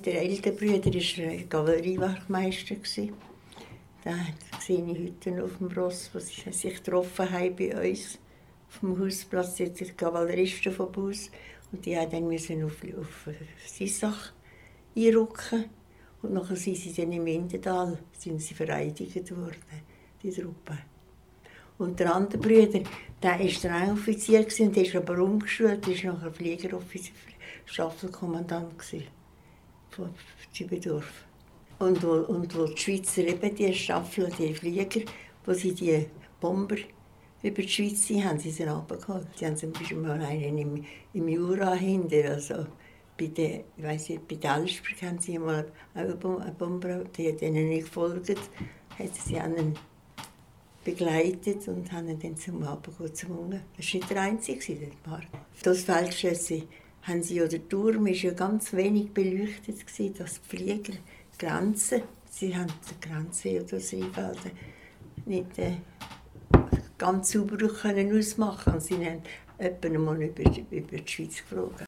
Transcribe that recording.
der ältere Bruder war Kavalleriewachtmeister. Den sehe ich heute noch auf dem Ross, wo sie sich getroffen haben bei uns auf dem Hausplatz, die Kavalleristen vom Bus. Und die mussten dann auf Sissach einrücken. Und nachher sind sie dann im Indendal vereidigt worden, die Truppe. Und der andere Bruder, der war Rangoffizier und der ist aber umgeschult, der war nachher Fliegeroffizier, Staffelkommandant von Zübendorf. Und wo die Schweizer eben die Staffel, die Flieger, wo sie die Bomber über die Schweiz haben sie runtergeholt. Sie haben zum Beispiel mal einen im Jura hinter, also bei Dalsberg haben sie mal einen Bomber, die hat ihnen nicht gefolgt, sie haben ihn begleitet und haben ihn dann zum Runtergehen gezwungen. Das war nicht der Einzige, der Park. Das Feldschüsse haben sie, ja, der Turm war ja ganz wenig beleuchtet, dass die Flieger Grenzen, sie haben die Grenzen oder das Rheinfelden nicht ganz sauber ausmachen können. Sie haben jemanden mal über die Schweiz geflogen.